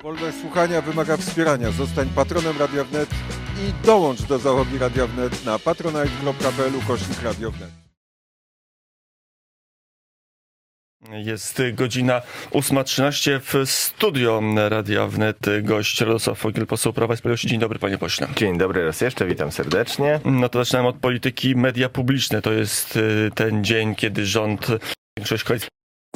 Wolność słuchania wymaga wspierania. Zostań patronem Radia Wnet i dołącz do załogi Radia Wnet na patronite.pl/Radio Wnet. Jest godzina 8:13 w studio Radia Wnet. Gość Radosław Fogiel, poseł Prawa i Sprawiedliwości. Dzień dobry, panie pośle. Dzień dobry raz jeszcze, witam serdecznie. No to zaczynamy od polityki. Media publiczne to jest ten dzień, kiedy rząd, większość koalicji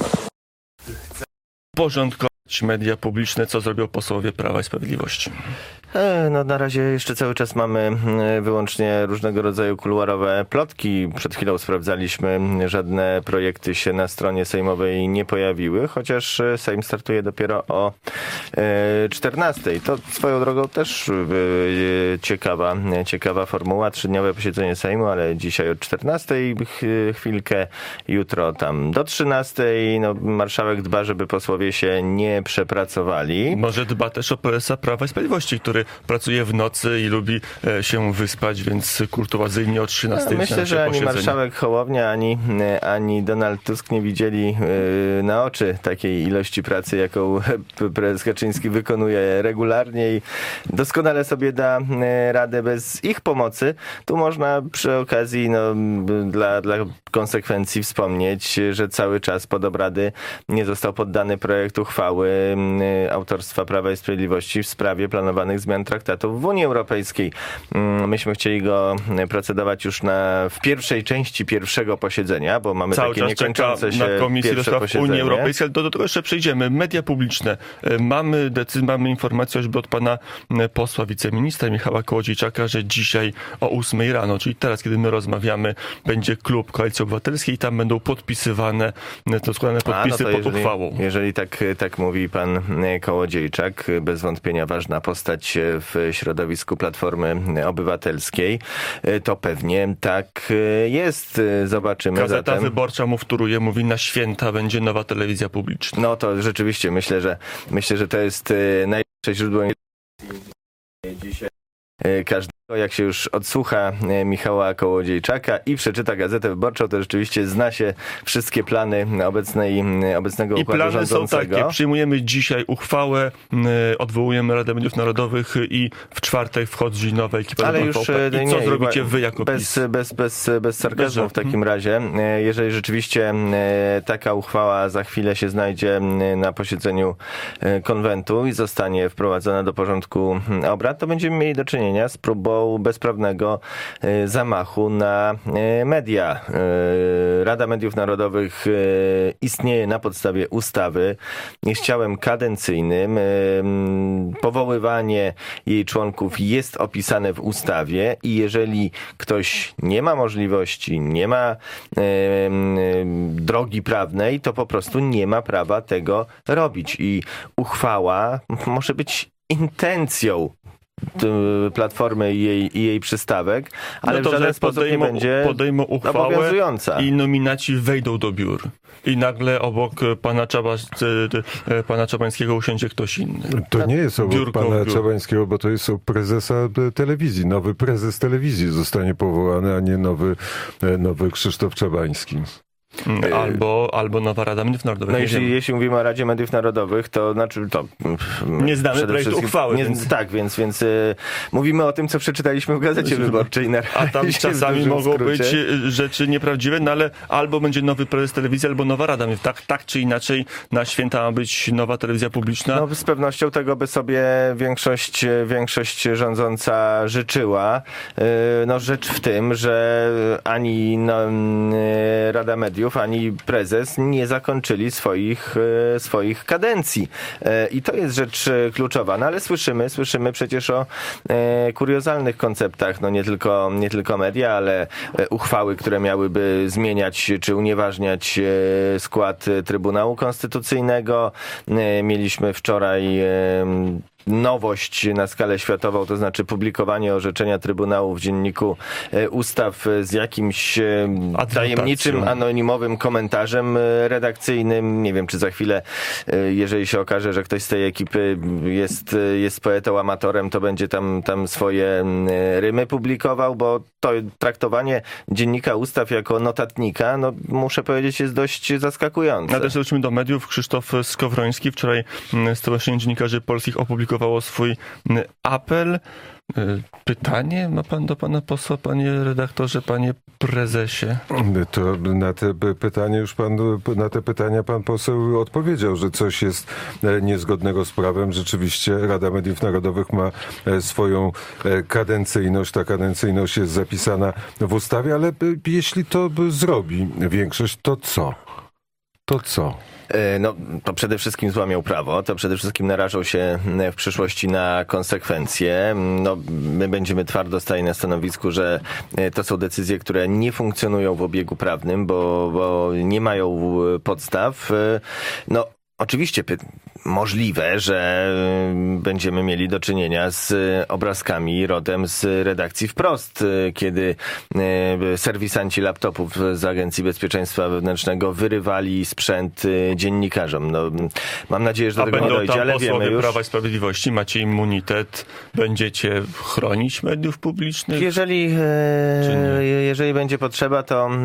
chce porządkować media publiczne, co zrobią posłowie Prawa i Sprawiedliwości. No na razie jeszcze cały czas mamy wyłącznie różnego rodzaju kuluarowe plotki. Przed chwilą sprawdzaliśmy, żadne projekty się na stronie sejmowej nie pojawiły, chociaż Sejm startuje dopiero o 14:00. To swoją drogą też ciekawa formuła. 3-dniowe posiedzenie Sejmu, ale dzisiaj od 14:00 chwilkę, jutro tam do 13:00. No, marszałek dba, żeby posłowie się nie przepracowali. Może dba też o prezesa Prawa i Sprawiedliwości, który pracuje w nocy i lubi się wyspać, więc kurtuazyjnie o 13:00. Myślę, że ani marszałek Hołownia, ani Donald Tusk nie widzieli na oczy takiej ilości pracy, jaką prezes Kaczyński wykonuje regularnie i doskonale sobie da radę bez ich pomocy. Tu można przy okazji dla konsekwencji wspomnieć, że cały czas pod obrady nie został poddany projekt uchwały autorstwa Prawa i Sprawiedliwości w sprawie planowanych zmian traktatów w Unii Europejskiej. Myśmy chcieli go procedować już w pierwszej części pierwszego posiedzenia, bo mamy cały takie czas niekończące się na Komisji do Spraw posiedzenie. Unii Europejskiej, ale do tego jeszcze przejdziemy. Media publiczne. Mamy informację choćby od pana posła, wiceministra Michała Kołodziejczaka, że dzisiaj o 8:00 rano, czyli teraz, kiedy my rozmawiamy, będzie klub Koalicji Obywatelskiej i tam będą podpisywane to składane podpisy pod uchwałą. Jeżeli tak mówi pan Kołodziejczak, bez wątpienia ważna postać w środowisku Platformy Obywatelskiej, to pewnie tak jest. Zobaczymy. Gazeta zatem. Wyborcza mu wtóruje, mówi, na święta będzie nowa telewizja publiczna. No to rzeczywiście myślę, że to jest najlepsze źródło dzisiaj każdego. Jak się już odsłucha Michała Kołodziejczaka i przeczyta Gazetę Wyborczą, to rzeczywiście zna się wszystkie plany obecnego układu plany rządzącego. są takie. Przyjmujemy dzisiaj uchwałę, odwołujemy Radę Mediów Narodowych i w czwartek wchodzi nowa ekipa. Ale już i co zrobicie wy jako PiS? Bez sarkazmu w takim razie. Jeżeli rzeczywiście taka uchwała za chwilę się znajdzie na posiedzeniu konwentu i zostanie wprowadzona do porządku obrad, to będziemy mieli do czynienia z próbą bezprawnego zamachu na media. Rada Mediów Narodowych istnieje na podstawie ustawy. Jest ciałem kadencyjnym. Powoływanie jej członków jest opisane w ustawie i jeżeli ktoś nie ma możliwości, nie ma drogi prawnej, to po prostu nie ma prawa tego robić. I uchwała może być intencją Platformy i jej przystawek, ale w żaden sposób nie będzie obowiązująca. I nominaci wejdą do biur. I nagle obok pana Czabańskiego usiądzie ktoś inny. To nie jest obok pana Czabańskiego, bo to jest prezesa telewizji. Nowy prezes telewizji zostanie powołany, a nie nowy Krzysztof Czabański. Albo nowa Rada Mediów Narodowych. No jeśli mówimy o Radzie Mediów Narodowych, to nie znamy projektu uchwały. Tak, więc mówimy o tym, co przeczytaliśmy w Gazecie Wyborczej. A tam czasami mogą być rzeczy nieprawdziwe, no ale albo będzie nowy prezes telewizji, albo nowa Rada Mediów. Tak czy inaczej na święta ma być nowa telewizja publiczna. No z pewnością tego by sobie większość rządząca życzyła. No rzecz w tym, że ani Rada Mediów, ani prezes nie zakończyli swoich kadencji. I to jest rzecz kluczowa. No ale słyszymy przecież o kuriozalnych konceptach. No nie tylko media, ale uchwały, które miałyby zmieniać czy unieważniać skład Trybunału Konstytucyjnego. Mieliśmy wczoraj nowość na skalę światową, to znaczy publikowanie orzeczenia Trybunału w Dzienniku Ustaw z jakimś tajemniczym, anonimowym komentarzem redakcyjnym. Nie wiem, czy za chwilę, jeżeli się okaże, że ktoś z tej ekipy jest poetą, amatorem, to będzie tam swoje rymy publikował, bo to traktowanie Dziennika Ustaw jako notatnika, no muszę powiedzieć, jest dość zaskakujące. A też wróćmy do mediów. Krzysztof Skowroński wczoraj Stowarzyszenie Dziennikarzy Polskich opublikowało swój apel. Pytanie ma pan do pana posła, panie redaktorze, panie prezesie? To na te pytania pan poseł odpowiedział, że coś jest niezgodnego z prawem. Rzeczywiście Rada Mediów Narodowych ma swoją kadencyjność. Ta kadencyjność jest zapisana w ustawie, ale jeśli to zrobi większość, to co? To co? No, to przede wszystkim złamią prawo, to przede wszystkim narażą się w przyszłości na konsekwencje. No, my będziemy twardo stali na stanowisku, że to są decyzje, które nie funkcjonują w obiegu prawnym, bo nie mają podstaw. No, oczywiście możliwe, że będziemy mieli do czynienia z obrazkami rodem z redakcji Wprost, kiedy serwisanci laptopów z Agencji Bezpieczeństwa Wewnętrznego wyrywali sprzęt dziennikarzom. No, mam nadzieję, że do tego nie dojdzie, ale wiemy już. Prawa i Sprawiedliwości, macie immunitet, będziecie chronić mediów publicznych? Jeżeli będzie potrzeba,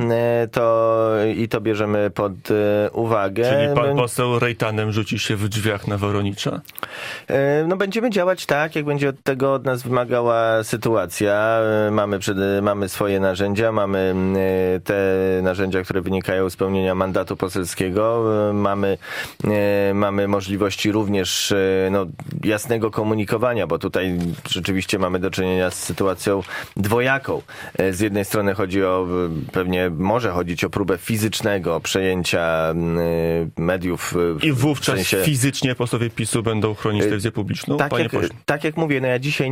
to bierzemy pod uwagę. Czyli pan poseł Rejtanem rzuci się w drzwiach na Woronicza? No będziemy działać tak, jak będzie od nas wymagała sytuacja. Mamy swoje narzędzia, mamy te narzędzia, które wynikają z pełnienia mandatu poselskiego. Mamy możliwości również jasnego komunikowania, bo tutaj rzeczywiście mamy do czynienia z sytuacją dwojaką. Z jednej strony może chodzić o próbę fizycznego przejęcia mediów. I wówczas fizycznie posłowie PiS-u będą chronić telewizję publiczną? Tak jak mówię, ja dzisiaj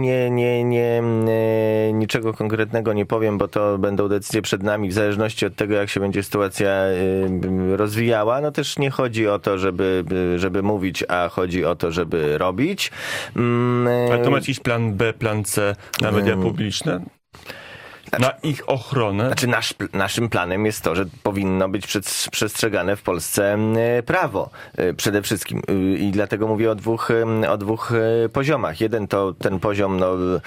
niczego konkretnego nie powiem, bo to będą decyzje przed nami w zależności od tego, jak się będzie sytuacja rozwijała. No też nie chodzi o to, żeby mówić, a chodzi o to, żeby robić. Ale to macie jakiś plan B, plan C na media publiczne? Na ich ochronę? Znaczy naszym planem jest to, że powinno być przestrzegane w Polsce prawo przede wszystkim. I dlatego mówię o dwóch poziomach. Jeden to ten poziom,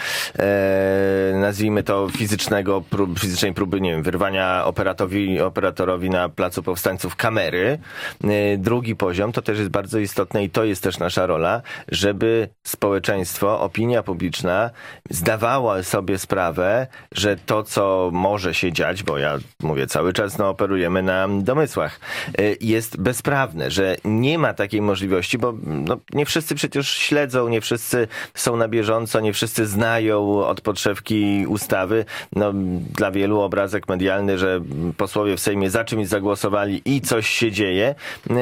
nazwijmy to fizycznej próby, nie wiem, wyrwania operatorowi na Placu Powstańców kamery. Drugi poziom, to też jest bardzo istotne i to jest też nasza rola, żeby społeczeństwo, opinia publiczna zdawała sobie sprawę, że to, co może się dziać, bo ja mówię cały czas, operujemy na domysłach, jest bezprawne, że nie ma takiej możliwości, bo nie wszyscy przecież śledzą, nie wszyscy są na bieżąco, nie wszyscy znają od podszewki ustawy. Dla wielu obrazek medialny, że posłowie w Sejmie za czymś zagłosowali i coś się dzieje,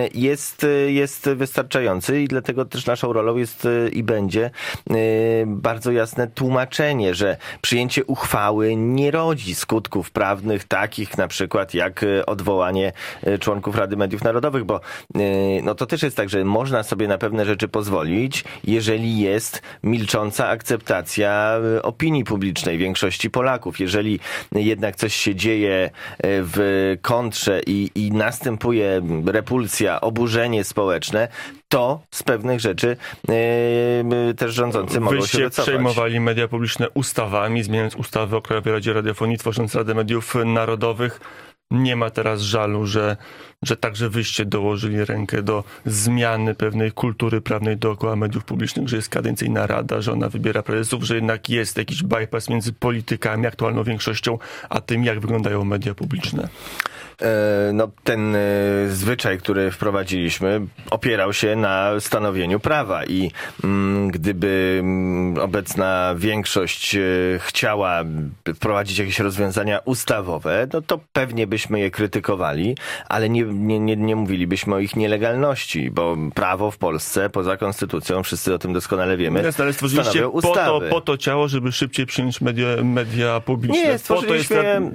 jest wystarczający i dlatego też naszą rolą jest i będzie bardzo jasne tłumaczenie, że przyjęcie uchwały nie rodzi skutków prawnych takich na przykład jak odwołanie członków Rady Mediów Narodowych, bo to też jest tak, że można sobie na pewne rzeczy pozwolić, jeżeli jest milcząca akceptacja opinii publicznej większości Polaków. Jeżeli jednak coś się dzieje w kontrze i następuje repulsja, oburzenie społeczne, to z pewnych rzeczy też rządzący mogą się wycofać. Przejmowali media publiczne ustawami, zmieniając ustawy o Krajowej Radzie Radiofonii, tworząc Radę Mediów Narodowych. Nie ma teraz żalu, że także wyście dołożyli rękę do zmiany pewnej kultury prawnej dookoła mediów publicznych, że jest kadencyjna rada, że ona wybiera prezesów, że jednak jest jakiś bypass między politykami, aktualną większością, a tym, jak wyglądają media publiczne. Ten zwyczaj, który wprowadziliśmy, opierał się na stanowieniu prawa i gdyby obecna większość chciała wprowadzić jakieś rozwiązania ustawowe, to pewnie byśmy je krytykowali, ale nie mówilibyśmy o ich nielegalności, bo prawo w Polsce, poza konstytucją, wszyscy o tym doskonale wiemy, jest, ale stworzyliście stanowią ustawy. po to ciało, żeby szybciej przyjąć media publiczne. Nie, stworzyliśmy...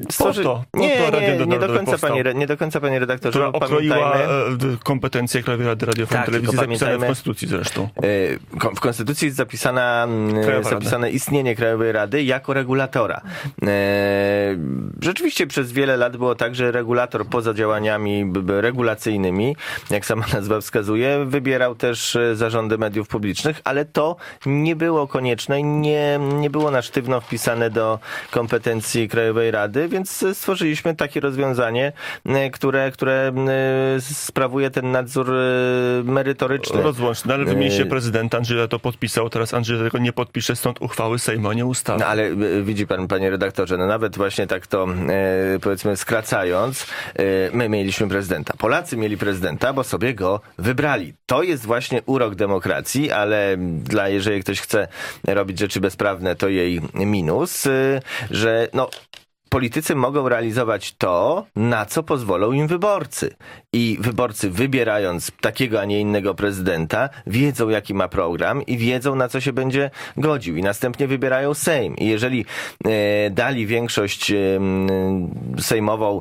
Nie do końca, panie redaktorze. Która okroiła kompetencje Krajowej Rady Radiofonii i Telewizji, zapisane w Konstytucji zresztą. W Konstytucji jest zapisane istnienie Krajowej Rady jako regulatora. Rzeczywiście przez wiele lat było tak, że regulator poza działaniami regulacyjnymi, jak sama nazwa wskazuje, wybierał też zarządy mediów publicznych, ale to nie było konieczne i nie było na sztywno wpisane do kompetencji Krajowej Rady, więc stworzyliśmy takie rozwiązanie, które sprawuje ten nadzór merytoryczny. Rozłączny, ale wy mieliście prezydenta, Andrzej to podpisał, teraz Andrzej tego nie podpisze, stąd uchwały Sejmu, a nie ustawy. No ale widzi pan, panie redaktorze, no nawet właśnie tak to powiedzmy skracając, my mieliśmy prezydenta. Polacy mieli prezydenta, bo sobie go wybrali. To jest właśnie urok demokracji, ale jeżeli ktoś chce robić rzeczy bezprawne, to jej minus, że politycy mogą realizować to, na co pozwolą im wyborcy. I wyborcy, wybierając takiego, a nie innego prezydenta, wiedzą, jaki ma program i wiedzą, na co się będzie godził. I następnie wybierają Sejm. I jeżeli dali większość sejmową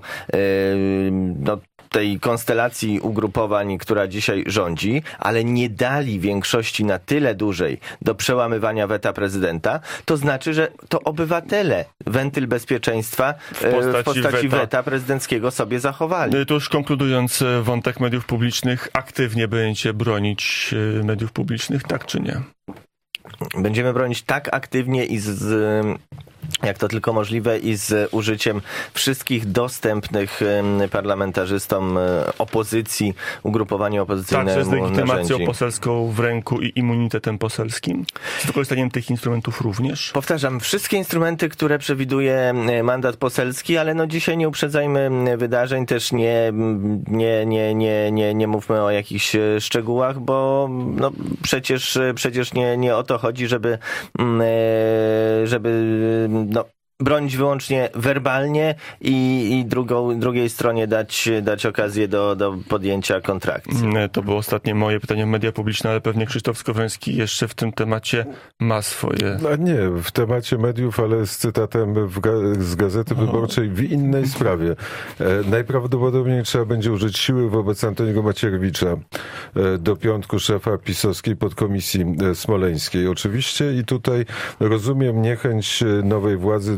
tej konstelacji ugrupowań, która dzisiaj rządzi, ale nie dali większości na tyle dużej do przełamywania weta prezydenta, to znaczy, że to obywatele wentyl bezpieczeństwa w postaci weta prezydenckiego sobie zachowali. To już konkludując wątek mediów publicznych, aktywnie będziecie bronić mediów publicznych, tak czy nie? Będziemy bronić tak aktywnie i jak to tylko możliwe i z użyciem wszystkich dostępnych parlamentarzystom opozycji, ugrupowaniom opozycyjnemu także z legitymacją narzędzi. poselską w ręku i immunitetem poselskim? Z wykorzystaniem tych instrumentów również? Powtarzam, wszystkie instrumenty, które przewiduje mandat poselski, ale dzisiaj nie uprzedzajmy wydarzeń, też nie mówmy o jakichś szczegółach, bo przecież nie o to chodzi, żeby bronić wyłącznie werbalnie i drugiej stronie dać okazję do podjęcia kontrakcji. To było ostatnie moje pytanie o media publiczne, ale pewnie Krzysztof Skowroński jeszcze w tym temacie ma swoje... Nie, w temacie mediów, ale z cytatem z Gazety Wyborczej w innej sprawie. Najprawdopodobniej trzeba będzie użyć siły wobec Antoniego Macierewicza, do piątku szefa PiS-owskiej podkomisji smoleńskiej. Oczywiście i tutaj rozumiem niechęć nowej władzy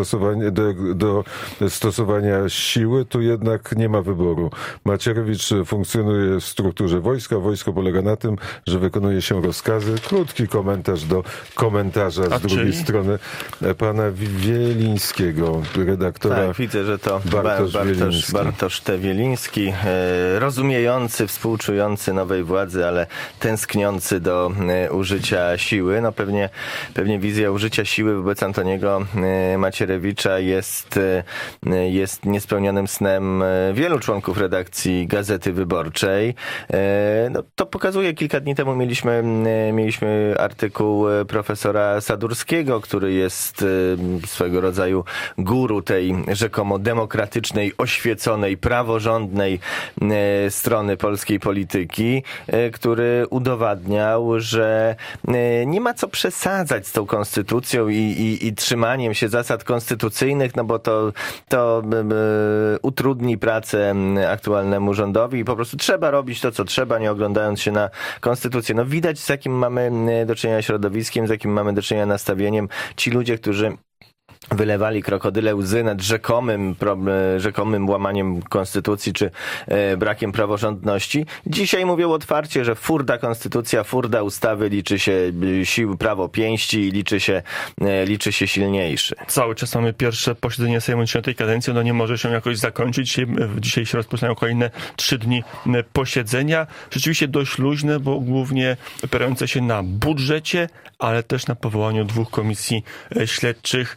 do stosowania siły, tu jednak nie ma wyboru. Macierewicz funkcjonuje w strukturze wojska. Wojsko polega na tym, że wykonuje się rozkazy. Krótki komentarz do komentarza z drugiej strony pana Wielińskiego, redaktora. Tak, widzę, że to Bartosz T. Wieliński, rozumiejący, współczujący nowej władzy, ale tęskniący do użycia siły. Pewnie wizja użycia siły wobec Antoniego Macierewicza jest niespełnionym snem wielu członków redakcji Gazety Wyborczej. To pokazuje, kilka dni temu mieliśmy artykuł profesora Sadurskiego, który jest swego rodzaju guru tej rzekomo demokratycznej, oświeconej, praworządnej strony polskiej polityki, który udowadniał, że nie ma co przesadzać z tą konstytucją i trzymaniem się zasad konstytucyjnych, bo to utrudni pracę aktualnemu rządowi i po prostu trzeba robić to, co trzeba, nie oglądając się na konstytucję. Widać, z jakim mamy do czynienia środowiskiem, z jakim mamy do czynienia nastawieniem. Ci ludzie, którzy wylewali krokodyle łzy nad rzekomym łamaniem konstytucji czy brakiem praworządności. Dzisiaj mówią otwarcie, że furda konstytucja, furda ustawy, liczy się siły, prawo pięści i liczy się silniejszy. Cały czas mamy pierwsze posiedzenie Sejmu 10. kadencji, ono nie może się jakoś zakończyć. Dzisiaj się rozpoczynają kolejne 3 dni posiedzenia. Rzeczywiście dość luźne, bo głównie opierające się na budżecie, ale też na powołaniu 2 komisji śledczych. Pierwsza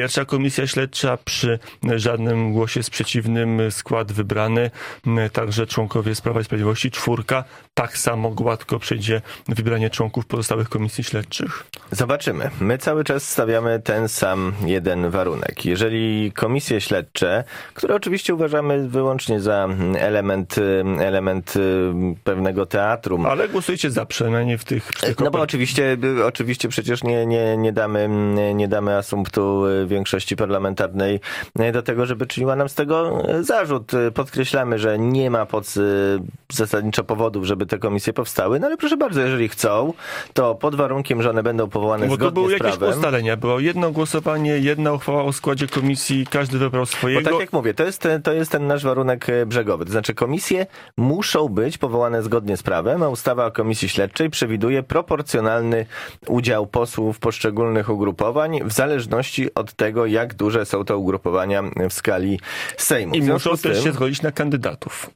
Pierwsza komisja śledcza, przy żadnym głosie sprzeciwnym skład wybrany, także członkowie z Prawa i Sprawiedliwości, 4. Tak samo gładko przejdzie wybieranie członków pozostałych komisji śledczych. Zobaczymy. My cały czas stawiamy ten sam jeden warunek. Jeżeli komisje śledcze, które oczywiście uważamy wyłącznie za element pewnego teatru. Ale głosujcie za przynajmniej w tych... No bo oczywiście przecież nie damy asumptu większości parlamentarnej do tego, żeby czyniła nam z tego zarzut. Podkreślamy, że nie ma zasadniczo powodów, żeby te komisje powstały, no ale proszę bardzo, jeżeli chcą, to pod warunkiem, że one będą powołane zgodnie z prawem. Bo to były jakieś ustalenia, było jedno głosowanie, jedna uchwała o składzie komisji, każdy wybrał swojego. Bo tak jak mówię, to jest ten nasz warunek brzegowy. To znaczy komisje muszą być powołane zgodnie z prawem, a ustawa o komisji śledczej przewiduje proporcjonalny udział posłów poszczególnych ugrupowań w zależności od tego, jak duże są te ugrupowania w skali Sejmu. I muszą też się zgodzić na kandydatów.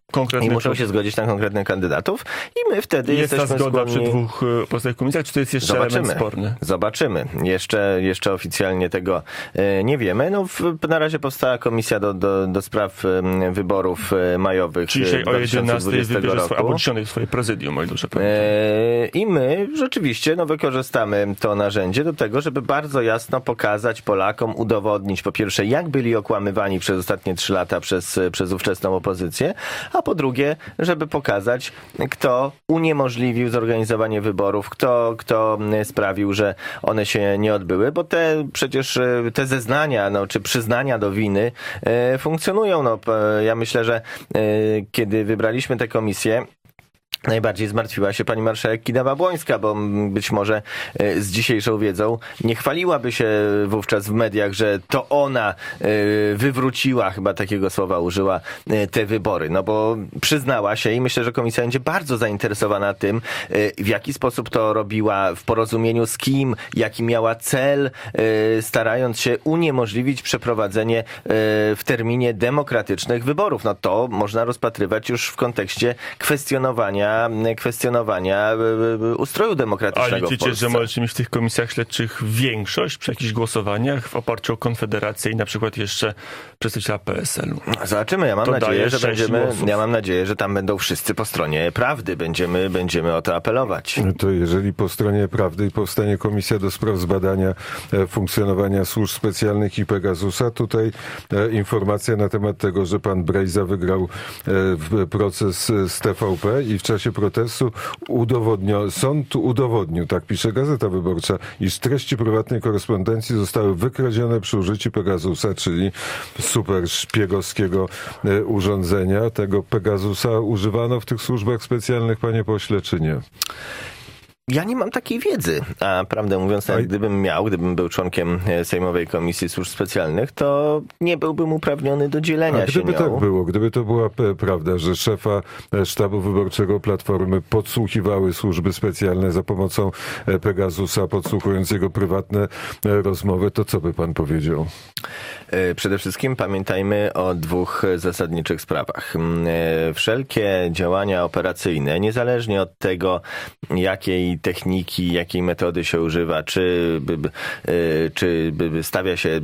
I my wtedy jesteśmy ta zgoda skłonni... przy 2 pozostałych komisjach, czy to jest jeszcze element sporny? Zobaczymy. Jeszcze oficjalnie tego nie wiemy. No, na razie powstała komisja do spraw wyborów majowych. Dzisiaj o 11 wybierze albo 10 swoje prezydium, o ile dobrze pamiętam. I my rzeczywiście wykorzystamy to narzędzie do tego, żeby bardzo jasno pokazać Polakom, udowodnić po pierwsze, jak byli okłamywani przez ostatnie 3 lata przez ówczesną opozycję, a po drugie, żeby pokazać, kto uniemożliwił zorganizowanie wyborów, kto sprawił, że one się nie odbyły, bo te zeznania, czy przyznania do winy funkcjonują. Ja myślę, że kiedy wybraliśmy tę komisję, najbardziej zmartwiła się pani marszałek Kidawa-Błońska, bo być może z dzisiejszą wiedzą nie chwaliłaby się wówczas w mediach, że to ona wywróciła, chyba takiego słowa użyła, te wybory. No bo przyznała się i myślę, że komisja będzie bardzo zainteresowana tym, w jaki sposób to robiła, w porozumieniu z kim, jaki miała cel, starając się uniemożliwić przeprowadzenie w terminie demokratycznych wyborów. No to można rozpatrywać już w kontekście kwestionowania ustroju demokratycznego. A liczycie, że możecie mieć w tych komisjach śledczych większość przy jakichś głosowaniach w oparciu o Konfederację i na przykład jeszcze przedstawiciela PSL-u? Zobaczymy. Ja mam nadzieję, że tam będą wszyscy po stronie prawdy. Będziemy o to apelować. To jeżeli po stronie prawdy i powstanie komisja do spraw zbadania funkcjonowania służb specjalnych i Pegasusa, tutaj informacja na temat tego, że pan Brejza wygrał proces z TVP i w czasie protestu sąd udowodnił, tak pisze Gazeta Wyborcza, iż treści prywatnej korespondencji zostały wykradzione przy użyciu Pegasusa, czyli super szpiegowskiego urządzenia. Tego Pegasusa używano w tych służbach specjalnych, panie pośle, czy nie? Ja nie mam takiej wiedzy, a prawdę mówiąc, nawet gdybym był członkiem Sejmowej Komisji Służb Specjalnych, to nie byłbym uprawniony do dzielenia się nią. Gdyby tak było, gdyby to była prawda, że szefa sztabu wyborczego Platformy podsłuchiwały służby specjalne za pomocą Pegasusa, podsłuchując jego prywatne rozmowy, to co by pan powiedział? Przede wszystkim pamiętajmy o 2 zasadniczych sprawach. Wszelkie działania operacyjne, niezależnie od tego, jakiej techniki, jakiej metody się używa, czy stawia się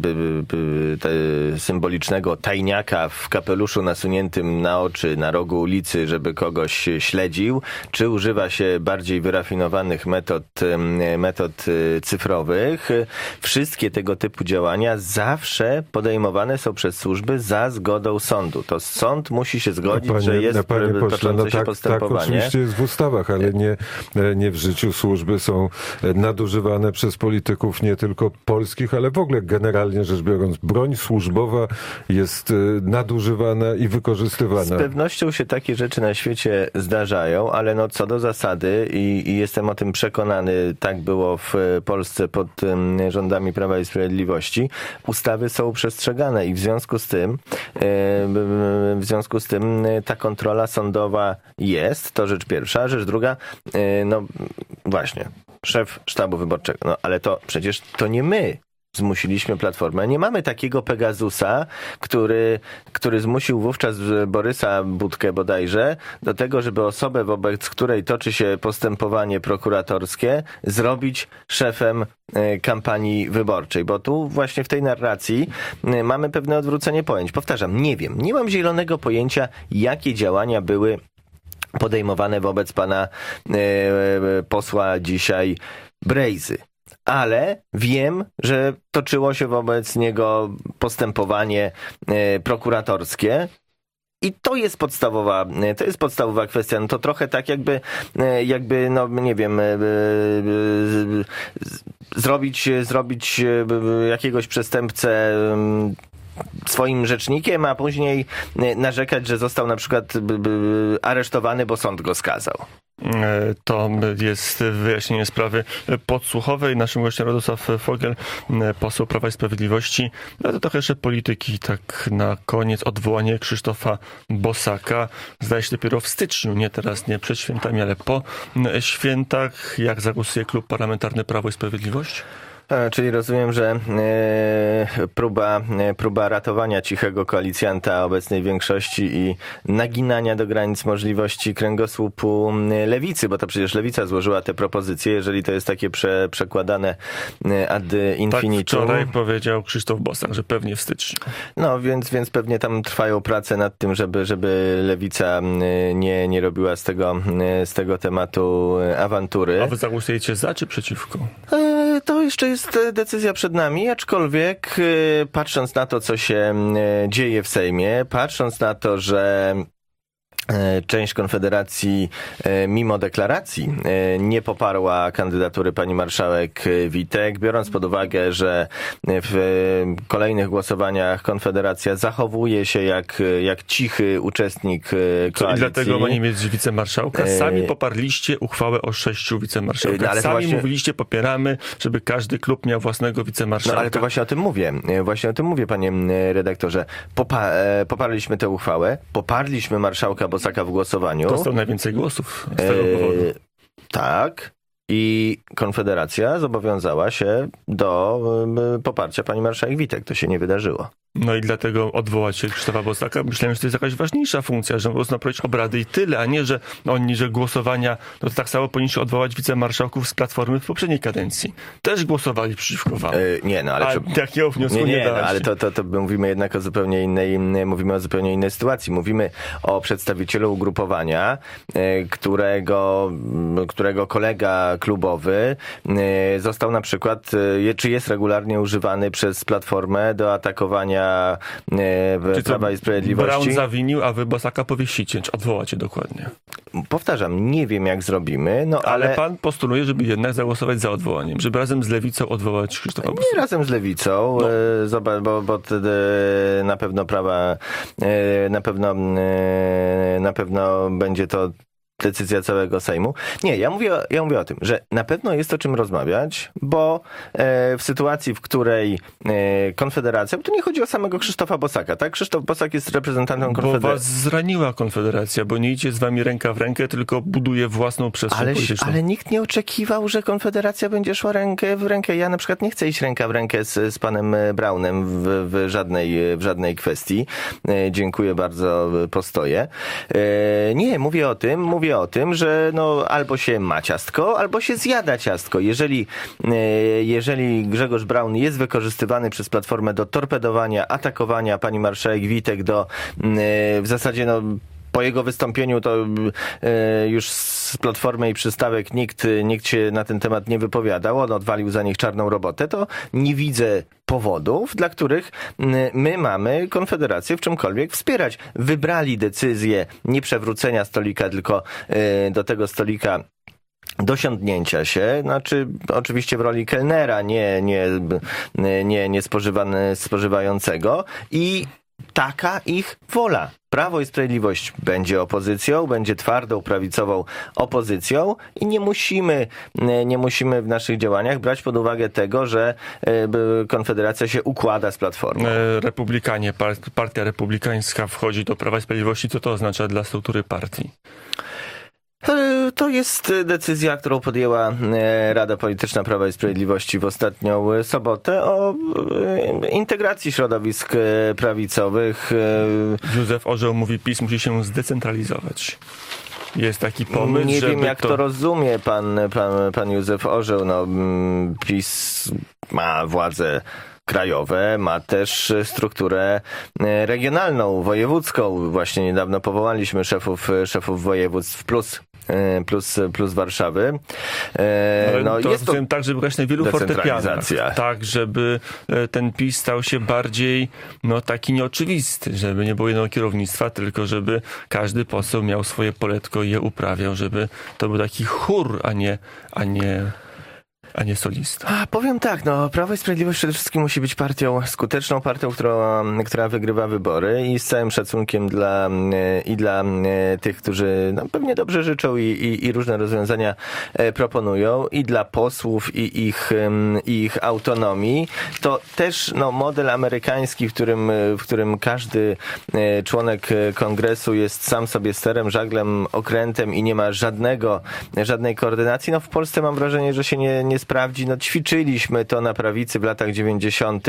symbolicznego tajniaka w kapeluszu nasuniętym na oczy na rogu ulicy, żeby kogoś śledził, czy używa się bardziej wyrafinowanych metod cyfrowych. Wszystkie tego typu działania zawsze podejmowane są przez służby za zgodą sądu. To sąd musi się zgodzić, że jest toczące się postępowanie. Tak, oczywiście jest w ustawach, ale nie w życiu. Służby są nadużywane przez polityków nie tylko polskich, ale w ogóle generalnie rzecz biorąc. Broń służbowa jest nadużywana i wykorzystywana. Z pewnością się takie rzeczy na świecie zdarzają, ale co do zasady i jestem o tym przekonany, tak było w Polsce pod rządami Prawa i Sprawiedliwości, ustawy są przestrzegane i w związku z tym ta kontrola sądowa jest, to rzecz pierwsza. Rzecz druga, właśnie, szef sztabu wyborczego, ale to przecież to nie my zmusiliśmy Platformę. Nie mamy takiego Pegasusa, który zmusił wówczas Borysa Budkę bodajże do tego, żeby osobę, wobec której toczy się postępowanie prokuratorskie, zrobić szefem kampanii wyborczej. Bo tu właśnie w tej narracji mamy pewne odwrócenie pojęć. Powtarzam, nie wiem. Nie mam zielonego pojęcia, jakie działania były podejmowane wobec pana posła dzisiaj Brejzy. Ale wiem, że toczyło się wobec niego postępowanie prokuratorskie. I to jest podstawowa kwestia. No to trochę tak jakby no nie wiem, zrobić jakiegoś przestępcę swoim rzecznikiem, a później narzekać, że został na przykład aresztowany, bo sąd go skazał. To jest wyjaśnienie sprawy podsłuchowej. Naszym gościem Radosław Fogiel, poseł Prawa i Sprawiedliwości. Ale to trochę jeszcze polityki. Tak na koniec odwołanie Krzysztofa Bosaka. Zdaje się dopiero w styczniu, nie teraz, nie przed świętami, ale po świętach. Jak zagłosuje Klub Parlamentarny Prawo i Sprawiedliwość? Czyli rozumiem, że próba ratowania cichego koalicjanta obecnej większości i naginania do granic możliwości kręgosłupu lewicy, bo to przecież lewica złożyła te propozycje, jeżeli to jest takie przekładane ad infinitum. Tak wczoraj powiedział Krzysztof Bosak, że pewnie w styczniu. No, więc pewnie tam trwają prace nad tym, żeby lewica nie robiła z tego tematu awantury. A wy zagłosujecie za czy przeciwko? To jeszcze jest decyzja przed nami, aczkolwiek patrząc na to, co się dzieje w Sejmie, patrząc na to, że część Konfederacji mimo deklaracji nie poparła kandydatury pani marszałek Witek, biorąc pod uwagę, że w kolejnych głosowaniach Konfederacja zachowuje się jak cichy uczestnik koalicji. I dlatego ma nie mieć wicemarszałka? Sami poparliście uchwałę o 6 wicemarszałkach. Ale sami mówiliście, popieramy, żeby każdy klub miał własnego wicemarszałka. No ale to właśnie o tym mówię. Właśnie o tym mówię, panie redaktorze. Poparliśmy tę uchwałę, poparliśmy marszałka Bosaka w głosowaniu. Dostał najwięcej głosów z tego powodu. Tak. I Konfederacja zobowiązała się do poparcia pani marszałek Witek. To się nie wydarzyło. No i dlatego odwołać się Krzysztofa Bosaka. Myślałem, że to jest jakaś ważniejsza funkcja, że można prowadzić obrady i tyle, a nie, że głosowania, no to tak samo powinniście odwołać wicemarszałków z Platformy w poprzedniej kadencji. Też głosowali przeciwko wam. Nie, no ale... takiego wniosku nie dałaś. No, ale to mówimy jednak o zupełnie innej sytuacji. Mówimy o przedstawicielu ugrupowania, którego kolega klubowy został na przykład, czy jest regularnie używany przez Platformę do atakowania Prawa i Sprawiedliwości. Braun zawinił, a wy Bosaka powiesicie, czy odwołacie dokładnie. Powtarzam, nie wiem jak zrobimy, no ale... pan postuluje, żeby jednak zagłosować za odwołaniem, żeby razem z Lewicą odwołać Krzysztofa Bosaka. Nie razem z Lewicą, bo na pewno na pewno będzie to decyzja całego Sejmu. Nie, ja mówię o tym, że na pewno jest o czym rozmawiać, bo w sytuacji, w której Konfederacja, bo tu nie chodzi o samego Krzysztofa Bosaka, tak? Krzysztof Bosak jest reprezentantem Konfederacji. Bo was zraniła Konfederacja, bo nie idzie z wami ręka w rękę, tylko buduje własną przestrzeń polityczną. Ale nikt nie oczekiwał, że Konfederacja będzie szła rękę w rękę. Ja na przykład nie chcę iść ręka w rękę z panem Braunem w żadnej kwestii. Dziękuję bardzo, postoję. Nie, mówię o tym, że albo się ma ciastko, albo się zjada ciastko. Jeżeli Grzegorz Braun jest wykorzystywany przez Platformę do torpedowania, atakowania pani marszałek Witek, w zasadzie po jego wystąpieniu to już z Platformy i przystawek nikt się na ten temat nie wypowiadał, on odwalił za nich czarną robotę, to nie widzę powodów, dla których my mamy Konfederację w czymkolwiek wspierać. Wybrali decyzję nie przewrócenia stolika, tylko do tego stolika dosiądnięcia się, znaczy oczywiście w roli kelnera, nie spożywającego i taka ich wola. Prawo i Sprawiedliwość będzie opozycją, będzie twardą, prawicową opozycją i nie musimy w naszych działaniach brać pod uwagę tego, że Konfederacja się układa z Platformą. Republikanie, partia republikańska wchodzi do Prawa i Sprawiedliwości. Co to oznacza dla struktury partii? to jest decyzja, którą podjęła Rada Polityczna Prawa i Sprawiedliwości w ostatnią sobotę o integracji środowisk prawicowych. Józef Orzeł mówi, PiS musi się zdecentralizować. Jest taki pomysł, nie żeby wiem, jak to rozumie pan Józef Orzeł. No, PiS ma władzę krajowe, ma też strukturę regionalną, wojewódzką. Właśnie niedawno powołaliśmy szefów województw plus Warszawy. Ale no, to jest to tak, żeby grać na wielu fortepianach. decentralizacja. Tak, żeby ten PiS stał się bardziej taki nieoczywisty, żeby nie było jednego kierownictwa, tylko żeby każdy poseł miał swoje poletko i je uprawiał, żeby to był taki chór, a nie solista. Powiem tak, Prawo i Sprawiedliwość przede wszystkim musi być skuteczną partią, która wygrywa wybory i z całym szacunkiem dla tych, którzy pewnie dobrze życzą i różne rozwiązania proponują, i dla posłów i ich autonomii. To też model amerykański, w którym każdy członek kongresu jest sam sobie sterem, żaglem, okrętem i nie ma żadnej koordynacji. W Polsce mam wrażenie, że się nie sprawdzi. Ćwiczyliśmy to na prawicy w latach 90.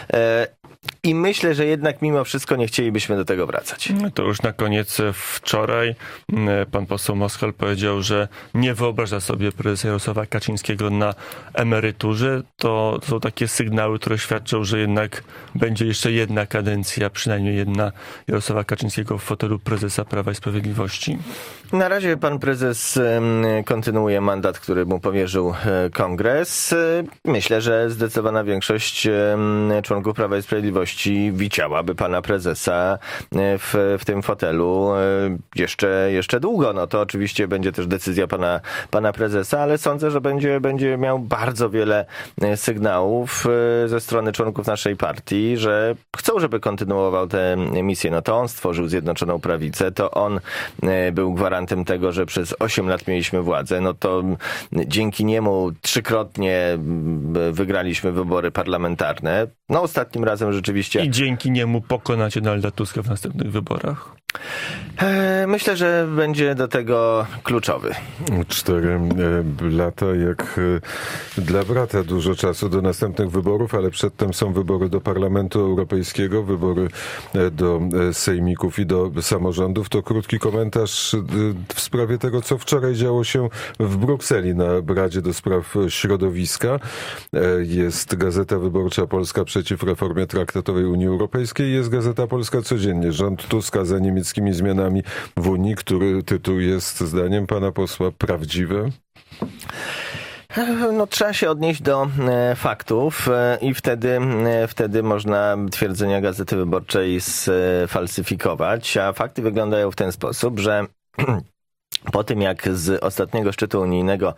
I myślę, że jednak mimo wszystko nie chcielibyśmy do tego wracać. To już na koniec wczoraj pan poseł Moskal powiedział, że nie wyobraża sobie prezesa Jarosława Kaczyńskiego na emeryturze. To są takie sygnały, które świadczą, że jednak będzie jeszcze jedna kadencja, przynajmniej jedna, Jarosława Kaczyńskiego w fotelu prezesa Prawa i Sprawiedliwości. Na razie pan prezes kontynuuje mandat, który mu powierzył kongres. Myślę, że zdecydowana większość członków Prawa i Sprawiedliwości widziałaby pana prezesa w tym fotelu jeszcze długo. To oczywiście będzie też decyzja pana prezesa, ale sądzę, że będzie miał bardzo wiele sygnałów ze strony członków naszej partii, że chcą, żeby kontynuował tę misję. To on stworzył Zjednoczoną Prawicę, to on był gwarantem tego, że przez 8 lat mieliśmy władzę. To dzięki niemu 3-krotnie wygraliśmy wybory parlamentarne. Ostatnim razem rzeczywiście... I dzięki niemu pokonacie Donalda Tuska w następnych wyborach? Myślę, że będzie do tego kluczowy. 4 lata jak dla brata, dużo czasu do następnych wyborów, ale przedtem są wybory do Parlamentu Europejskiego, wybory do sejmików i do samorządów. To krótki komentarz w sprawie tego, co wczoraj działo się w Brukseli na Radzie do Spraw Środowiska. Jest Gazeta Wyborcza Polska przeciw reformie traktatowej Unii Europejskiej, jest Gazeta Polska Codziennie. Rząd Tuska za niemieckimi zmianami w Unii, który tytuł jest zdaniem pana posła prawdziwy? Trzeba się odnieść do faktów i wtedy można twierdzenia Gazety Wyborczej sfalsyfikować, a fakty wyglądają w ten sposób, że po tym, jak z ostatniego szczytu unijnego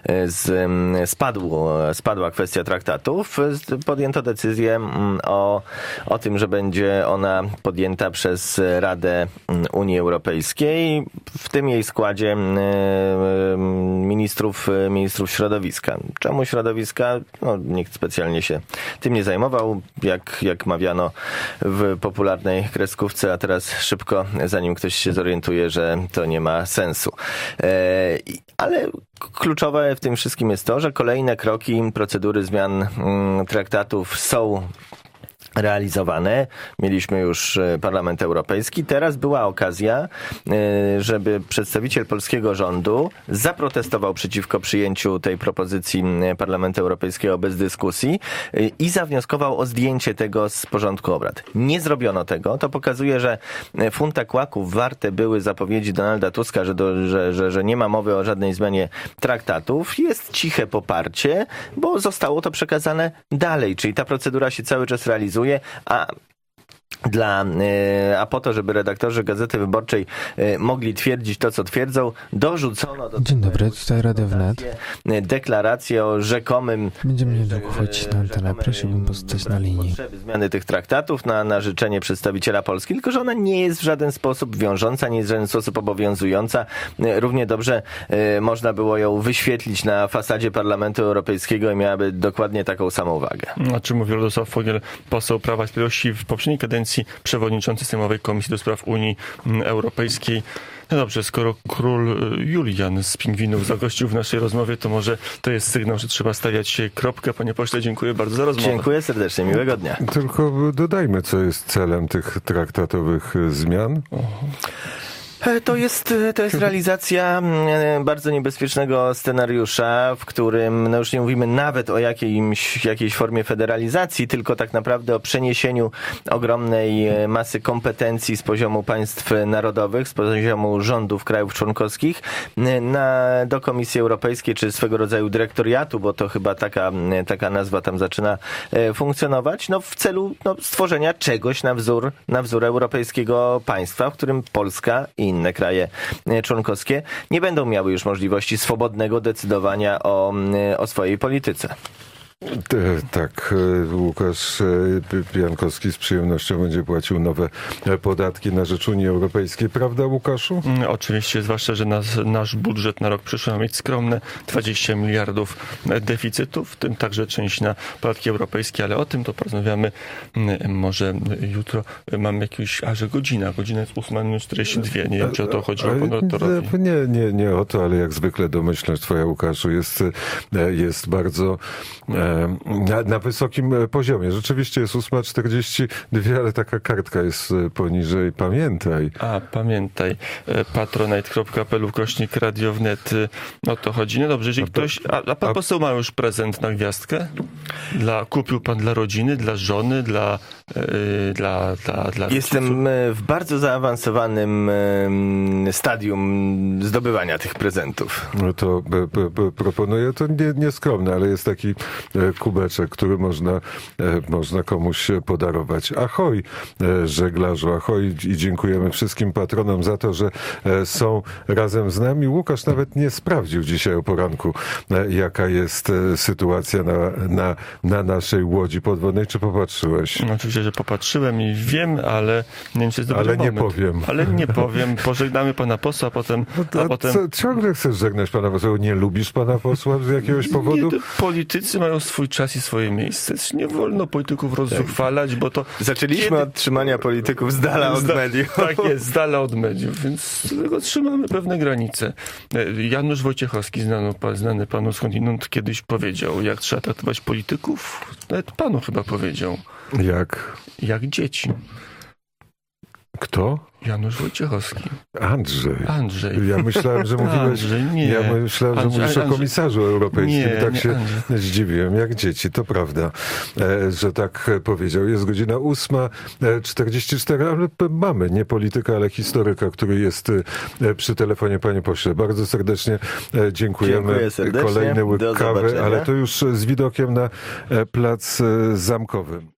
spadła kwestia traktatów, podjęto decyzję o tym, że będzie ona podjęta przez Radę Unii Europejskiej, w tym jej składzie ministrów środowiska. Czemu środowiska? Nikt specjalnie się tym nie zajmował, jak mawiano w popularnej kreskówce, a teraz szybko, zanim ktoś się zorientuje, że to nie ma sensu. Ale kluczowe w tym wszystkim jest to, że kolejne kroki procedury zmian traktatów są realizowane. Mieliśmy już Parlament Europejski. Teraz była okazja, żeby przedstawiciel polskiego rządu zaprotestował przeciwko przyjęciu tej propozycji Parlamentu Europejskiego bez dyskusji i zawnioskował o zdjęcie tego z porządku obrad. Nie zrobiono tego. To pokazuje, że funta kłaków warte były zapowiedzi Donalda Tuska, że nie ma mowy o żadnej zmianie traktatów. Jest ciche poparcie, bo zostało to przekazane dalej, czyli ta procedura się cały czas realizuje, a po to, żeby redaktorzy Gazety Wyborczej mogli twierdzić to, co twierdzą, dorzucono do Dzień dobry, tutaj Radio Wnet. Deklarację o rzekomym... Będziemy nie dochodzić na antenę, prosiłbym pozostać na linii. Zmiany tych traktatów na życzenie przedstawiciela Polski, tylko że ona nie jest w żaden sposób wiążąca, nie jest w żaden sposób obowiązująca. Równie dobrze można było ją wyświetlić na fasadzie Parlamentu Europejskiego i miałaby dokładnie taką samą wagę. O czym mówił Radosław Fogiel, poseł Prawa i Sprawiedliwości w poprzedniej kadencji, kadencji przewodniczący Sejmowej Komisji do Spraw Unii Europejskiej. No dobrze, skoro król Julian z Pingwinów zagościł w naszej rozmowie, to może to jest sygnał, że trzeba stawiać kropkę. Panie pośle, dziękuję bardzo za rozmowę. Dziękuję serdecznie, miłego dnia. Tylko dodajmy, co jest celem tych traktatowych zmian. To jest realizacja bardzo niebezpiecznego scenariusza, w którym no już nie mówimy nawet o jakiejś formie federalizacji, tylko tak naprawdę o przeniesieniu ogromnej masy kompetencji z poziomu państw narodowych, z poziomu rządów krajów członkowskich do Komisji Europejskiej, czy swego rodzaju dyrektoriatu, bo to chyba taka nazwa tam zaczyna funkcjonować, w celu stworzenia czegoś na wzór europejskiego państwa, w którym Polska i inne kraje członkowskie nie będą miały już możliwości swobodnego decydowania o swojej polityce. Tak, Łukasz Piankowski z przyjemnością będzie płacił nowe podatki na rzecz Unii Europejskiej. Prawda, Łukaszu? Oczywiście, zwłaszcza, że nasz budżet na rok przyszły ma mieć skromne 20 miliardów deficytu, w tym także część na podatki europejskie, ale o tym to porozmawiamy może jutro. Mam że godzina jest 8:42. Nie wiem, czy o to chodziło panu rektorowi. Nie o to, ale jak zwykle domyślność twoja, Łukaszu, jest bardzo na wysokim poziomie. Rzeczywiście jest 8:42, ale taka kartka jest poniżej. Pamiętaj. Pamiętaj. patronite.pl/Radio wnet. O to chodzi. No dobrze, jeżeli ktoś... A pan poseł ma już prezent na gwiazdkę? Kupił pan dla rodziny, dla żony, dla Jestem w bardzo zaawansowanym stadium zdobywania tych prezentów. No to proponuję, to nieskromne, ale jest taki kubeczek, który można komuś podarować. Ahoj, żeglarzu, ahoj i dziękujemy wszystkim patronom za to, że są razem z nami. Łukasz nawet nie sprawdził dzisiaj o poranku, jaka jest sytuacja na naszej łodzi podwodnej. Czy popatrzyłeś? No, oczywiście, że popatrzyłem i wiem, ale nie wiem, czy jest dobry Ale nie moment. powiem. Ale nie powiem. Pożegnamy pana posła, a potem... Ciągle chcesz żegnać pana posła? Nie lubisz pana posła z jakiegoś powodu? Politycy mają swój czas i swoje miejsce. Nie wolno polityków rozzuchwalać, bo to... Zaczęliśmy od trzymania polityków z dala od mediów. Tak jest, z dala od mediów, więc tego trzymamy pewne granice. Janusz Wojciechowski, znany panu skądinąd, kiedyś powiedział, jak trzeba traktować polityków, nawet panu chyba powiedział. Jak? Jak dzieci. Kto? Janusz Wojciechowski. Andrzej. Ja myślałem, że mówiłeś... Andrzej, nie. Ja myślałem, że mówisz o komisarzu europejskim. Nie, tak nie, się Andrzej. zdziwiłem. Jak dzieci, to prawda, że tak powiedział. Jest godzina 8:44, ale mamy nie polityka, ale historyka, który jest przy telefonie. Panie pośle, bardzo serdecznie dziękujemy. Dziękuję serdecznie. Kolejny łyk Do kawy, zobaczenia. ale to już z widokiem na plac Zamkowy.